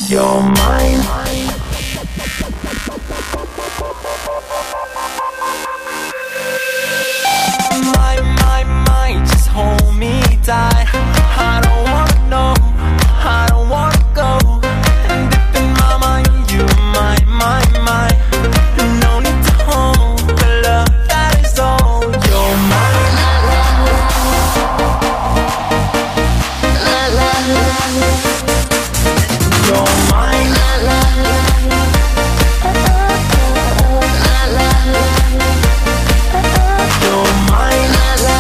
You're mine. My, just hold me tight. I don't wanna know, I don't wanna go. And deep in my mind, you're my. No need to hold the love that is all. You're mine. You're mine. You're mine.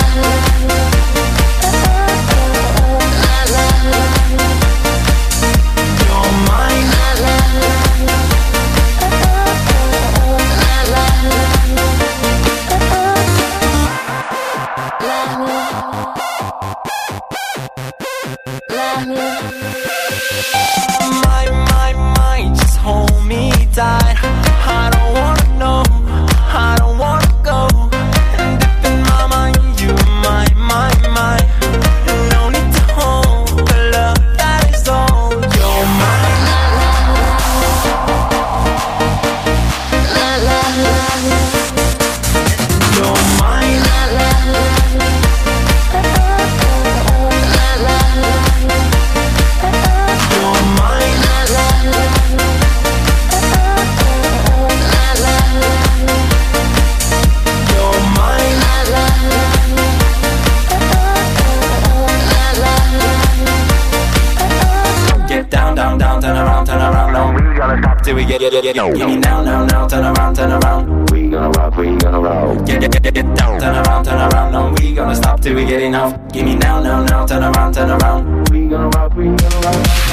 You're mine. My, just hold me tight. I don't wanna know, I don't wanna go. And deep in my mind, you're my. No need to hold the love that is all. You're mine. You're mine. You're mine. You're mine. Get down, turn around. No, we gotta stop till we get no. Give me now, turn around. We gonna rock. Get down, turn around. No, we gonna stop till we get enough. Give me now, turn around. We gonna rock.